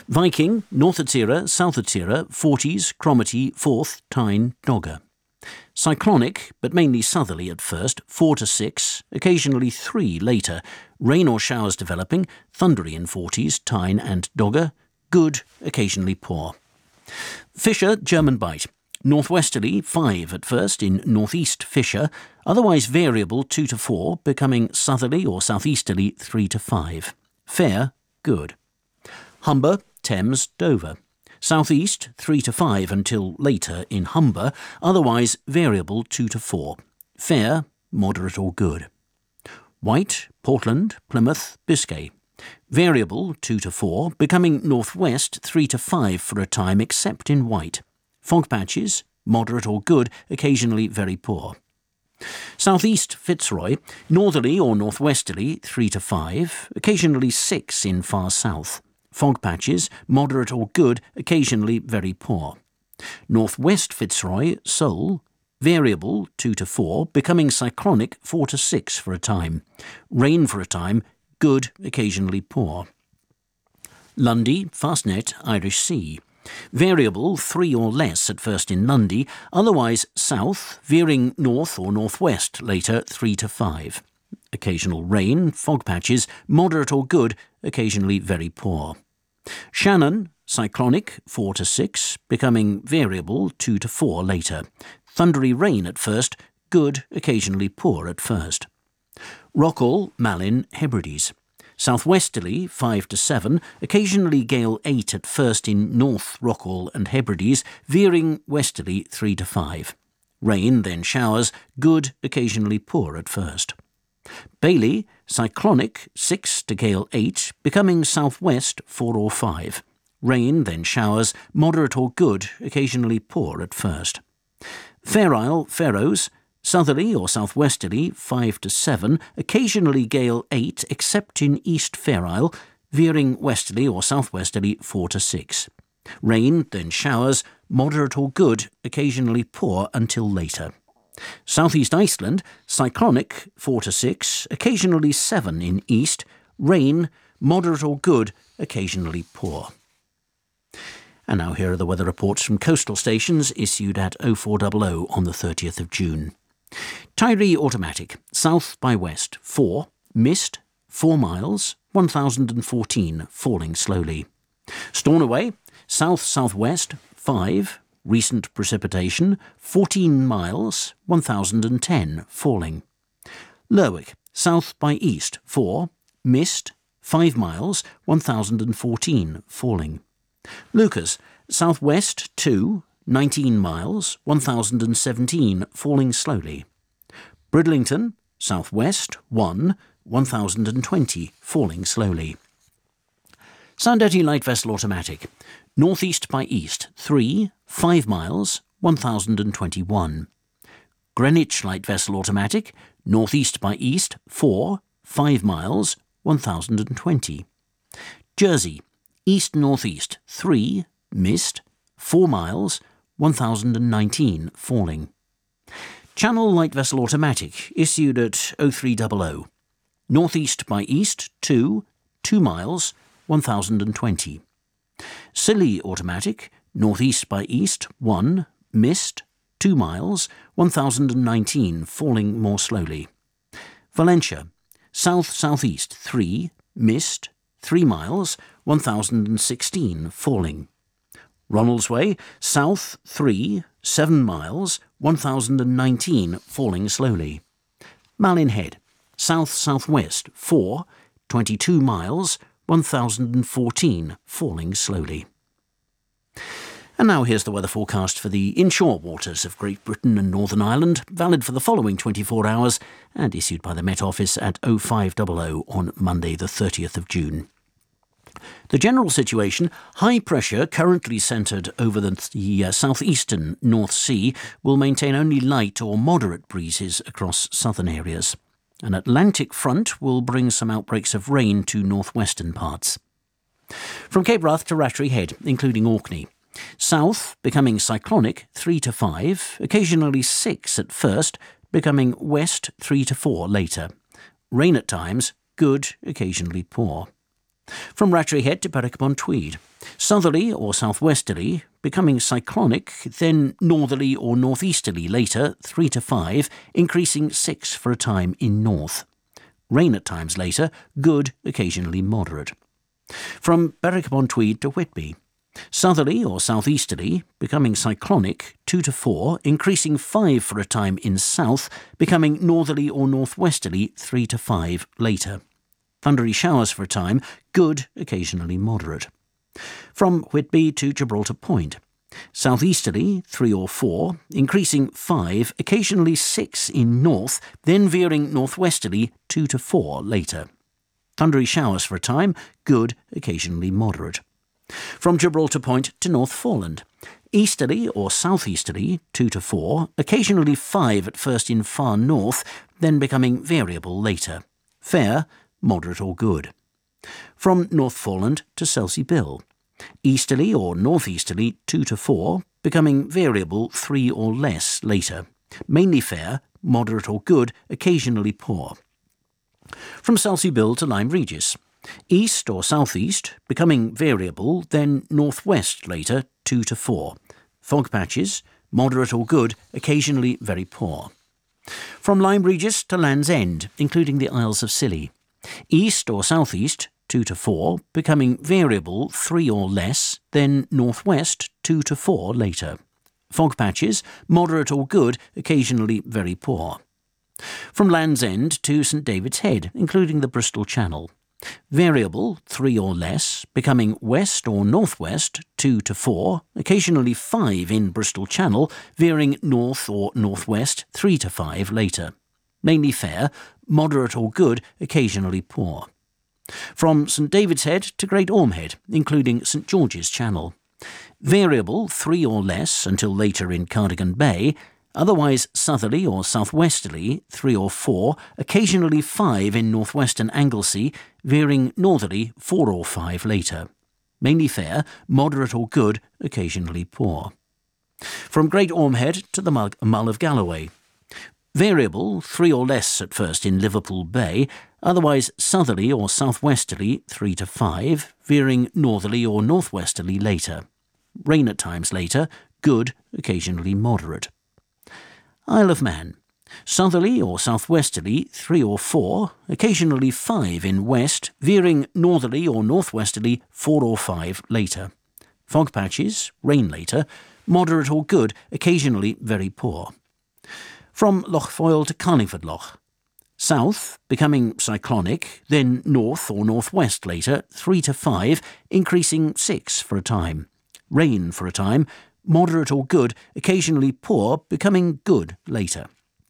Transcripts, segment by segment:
Viking, North Atsira, South Atsira, Forties, Cromarty, Forth, Tyne, Dogger. Cyclonic, but mainly southerly at first, 4 to 6, occasionally 3 later. Rain or showers developing, thundery in Forties, Tyne and Dogger. Good, occasionally poor. Fisher, German Bight. Northwesterly, 5 at first in northeast Fisher, otherwise variable 2 to 4, becoming southerly or southeasterly 3 to 5. Fair, good. Humber, Thames, Dover. Southeast 3 to 5 until later in Humber, otherwise variable 2 to 4. Fair, moderate or good. White, Portland, Plymouth, Biscay. Variable 2 to 4, becoming northwest 3 to 5 for a time except in White. Fog patches, moderate or good, occasionally very poor. Southeast Fitzroy, northerly or northwesterly 3 to 5, occasionally 6 in far south. Fog patches, moderate or good, occasionally very poor. Northwest Fitzroy, Seoul, variable 2 to 4, becoming cyclonic 4 to 6 for a time. Rain for a time, good, occasionally poor. Lundy, Fastnet, Irish Sea. Variable 3 or less at first in Lundy, otherwise south, veering north or northwest later 3 to 5. Occasional rain, fog patches, moderate or good, occasionally very poor. Shannon, cyclonic 4 to 6, becoming variable 2 to 4 later. Thundery rain at first, good, occasionally poor at first. Rockall, Malin, Hebrides. Southwesterly 5 to 7, occasionally gale 8 at first in North Rockall and Hebrides, veering westerly 3 to 5. Rain, then showers, good, occasionally poor at first. Bailey, cyclonic 6 to gale 8, becoming southwest 4 or 5. Rain, then showers, moderate or good, occasionally poor at first. Fair Isle, Faroes, southerly or southwesterly 5 to 7, occasionally gale 8 except in East Fair Isle, veering westerly or southwesterly 4 to 6. Rain, then showers, moderate or good, occasionally poor until later. Southeast Iceland, cyclonic 4 to 6, occasionally 7 in east, rain, moderate or good, occasionally poor. And now here are the weather reports from coastal stations issued at 0400 on the 30th of June. Tiree automatic, south by west 4, mist 4 miles, 1014, falling slowly. Stornoway, south-southwest 5, recent precipitation 14 miles, 1010, falling. Lerwick, south by east 4, mist 5 miles, 1014, falling. Lucas, southwest 2, 19 miles, 1017, falling slowly. Bridlington, southwest 1, 1020, falling slowly. Sandetty light vessel automatic, northeast by east 3, 5 miles, 1021. Greenwich light vessel automatic, northeast by east 4, 5 miles, 1020. Jersey, east-northeast 3, mist 4 miles, 1019, falling. Channel light vessel automatic, issued at 0300. Northeast by east 2, 2 miles, 1020. Scilly automatic, northeast by east 1, mist 2 miles, 1019, falling more slowly. Valentia, south-southeast 3, mist 3 miles, 1016, falling. Ronaldsway, south 3, 7 miles, 1019, falling slowly. Malin Head, south-southwest 4, 22 miles, 1014, falling slowly. And now here's the weather forecast for the inshore waters of Great Britain and Northern Ireland, valid for the following 24 hours and issued by the Met Office at 0500 on Monday the 30th of June. The general situation, high pressure currently centred over the southeastern North Sea, will maintain only light or moderate breezes across southern areas. An Atlantic front will bring some outbreaks of rain to northwestern parts. From Cape Wrath to Rattray Head, including Orkney. South, becoming cyclonic 3 to 5, occasionally 6 at first, becoming west 3 to 4 later. Rain at times, good, occasionally poor. From Rattray Head to Berwick-upon-Tweed. Southerly or southwesterly, becoming cyclonic, then northerly or northeasterly later, 3 to 5, increasing 6 for a time in north. Rain at times later, good, occasionally moderate. From Berwick-upon-Tweed to Whitby. Southerly or southeasterly, becoming cyclonic, 2 to 4, increasing 5 for a time in south, becoming northerly or northwesterly, 3 to 5 later. Thundery showers for a time, good, occasionally moderate. From Whitby to Gibraltar Point. Southeasterly, 3 or 4, increasing 5, occasionally 6 in north, then veering northwesterly, 2 to 4 later. Thundery showers for a time, good, occasionally moderate. From Gibraltar Point to North Foreland. Easterly or southeasterly, 2 to 4, occasionally 5 at first in far north, then becoming variable later. Fair, moderate or good. From North Foreland to Selsey Bill. Easterly or northeasterly, 2 to 4, becoming variable 3 or less later. Mainly fair, moderate or good, occasionally poor. From Selsey Bill to Lyme Regis. East or southeast, becoming variable, then northwest later, 2 to 4. Fog patches, moderate or good, occasionally very poor. From Lyme Regis to Land's End, including the Isles of Scilly. East or southeast, 2 to 4, becoming variable 3 or less, then northwest 2 to 4 later. Fog patches, moderate or good, occasionally very poor. From Land's End to St David's Head, including the Bristol Channel. Variable 3 or less, becoming west or northwest 2 to 4, occasionally 5 in Bristol Channel, veering north or northwest 3 to 5 later. Mainly fair, moderate or good, occasionally poor. From St David's Head to Great Ormhead, including St George's Channel. Variable 3 or less until later in Cardigan Bay, otherwise southerly or southwesterly 3 or 4, occasionally 5 in northwestern Anglesey, veering northerly 4 or 5 later. Mainly fair, moderate or good, occasionally poor. From Great Ormhead to the Mull of Galloway. Variable 3 or less at first in Liverpool Bay, otherwise southerly or southwesterly 3 to 5, veering northerly or northwesterly later. Rain at times later, good, occasionally moderate. Isle of Man. Southerly or southwesterly 3 or 4, occasionally 5 in west, veering northerly or northwesterly 4 or 5 later. Fog patches, rain later, moderate or good, occasionally very poor. From Loch Foyle to Carlingford Loch. South, becoming cyclonic, then north or northwest later, 3 to 5, increasing 6 for a time. Rain for a time, moderate or good, occasionally poor, becoming good later.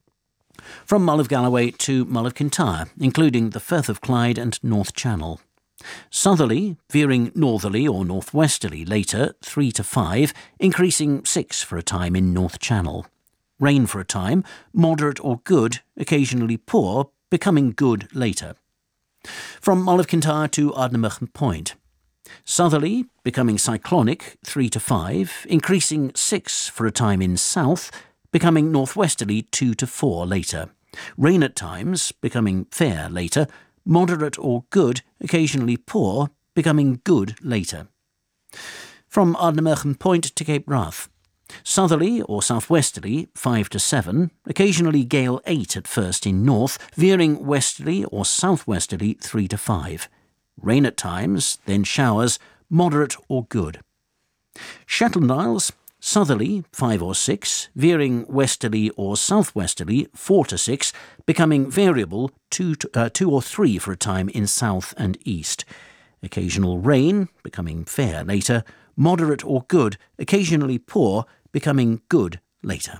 From Mull of Galloway to Mull of Kintyre, including the Firth of Clyde and North Channel. Southerly, veering northerly or northwesterly later, 3 to 5, increasing 6 for a time in North Channel. Rain for a time, moderate or good, occasionally poor, becoming good later. From Mull of Kintyre to Ardnamurchan Point. Southerly, becoming cyclonic, 3 to 5, increasing 6 for a time in south, becoming northwesterly 2 to 4 later. Rain at times, becoming fair later, moderate or good, occasionally poor, becoming good later. From Ardnamurchan Point to Cape Wrath. Southerly or southwesterly 5 to 7, occasionally gale 8 at first in north, veering westerly or southwesterly 3 to 5. Rain at times, then showers, moderate or good. Shetland Isles, southerly 5 or 6, veering westerly or southwesterly 4 to 6, becoming variable 2 or 3 for a time in south and east. Occasional rain, becoming fair later, moderate or good, occasionally poor, becoming good later.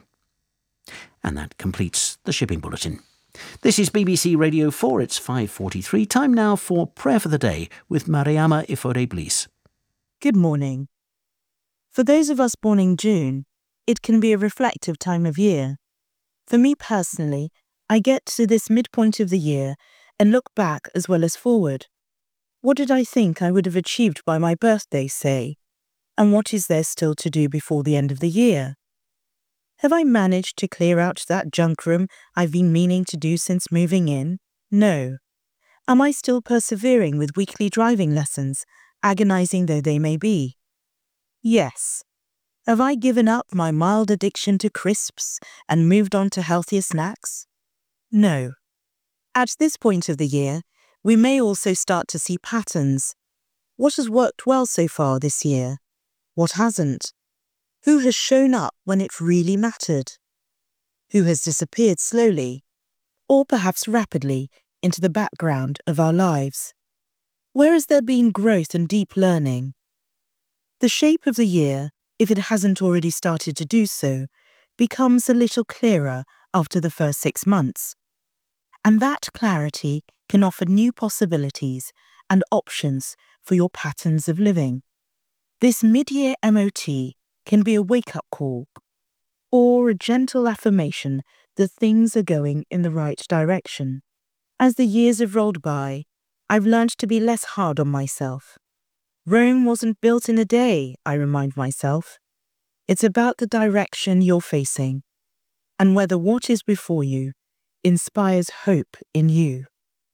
And that completes the shipping bulletin. This is BBC Radio 4, it's 5:43. Time now for Prayer for the Day with Mariama Ifore-Bliss. Good morning. For those of us born in June, it can be a reflective time of year. For me personally, I get to this midpoint of the year and look back as well as forward. What did I think I would have achieved by my birthday, say? And what is there still to do before the end of the year? Have I managed to clear out that junk room I've been meaning to do since moving in? No. Am I still persevering with weekly driving lessons agonising though they may be? Yes. Have I given up my mild addiction to crisps and moved on to healthier snacks? No. At this point of the year, we may also start to see patterns. What has worked well so far this year? What hasn't? Who has shown up when it really mattered? Who has disappeared slowly, or perhaps rapidly, into the background of our lives? Where has there been growth and deep learning? The shape of the year, if it hasn't already started to do so, becomes a little clearer after the first 6 months. And that clarity can offer new possibilities and options for your patterns of living. This mid-year MOT can be a wake-up call or a gentle affirmation that things are going in the right direction. As the years have rolled by, I've learned to be less hard on myself. Rome wasn't built in a day, I remind myself. It's about the direction you're facing and whether what is before you inspires hope in you.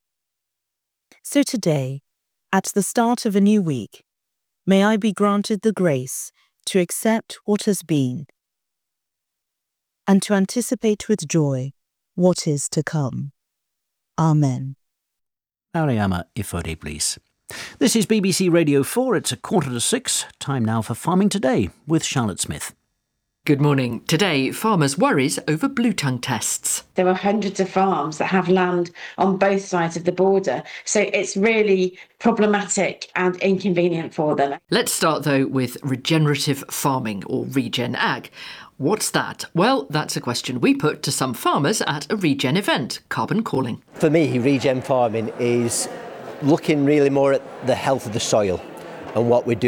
So today, at the start of a new week, may I be granted the grace to accept what has been and to anticipate with joy what is to come. Amen. Mariama Ifode, please. This is BBC Radio 4. It's 5:45. Time now for Farming Today with Charlotte Smith. Good morning. Today, farmers' worries over blue tongue tests. There are hundreds of farms that have land on both sides of the border, so it's really problematic and inconvenient for them. Let's start, though, with regenerative farming, or Regen Ag. What's that? Well, that's a question we put to some farmers at a Regen event, Carbon Calling. For me, Regen farming is looking really more at the health of the soil and what we do